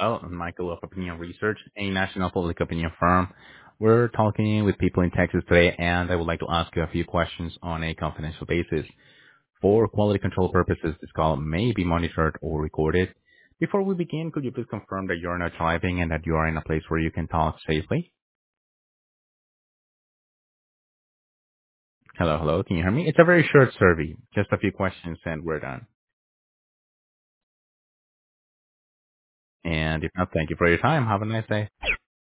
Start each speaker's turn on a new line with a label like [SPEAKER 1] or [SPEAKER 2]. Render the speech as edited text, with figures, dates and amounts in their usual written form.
[SPEAKER 1] Well, I'm Michael of Opinion Research, a national public opinion firm. We're talking with people in Texas today, and I would like to ask you a few questions on a confidential basis. For quality control purposes, this call may be monitored or recorded. Before we begin, could you please confirm that you're not driving and that you are in a place where you can talk safely? Hello, hello, can you hear me? It's a very short survey, just a few questions and we're done. And if not, thank you for your time. Have a nice day.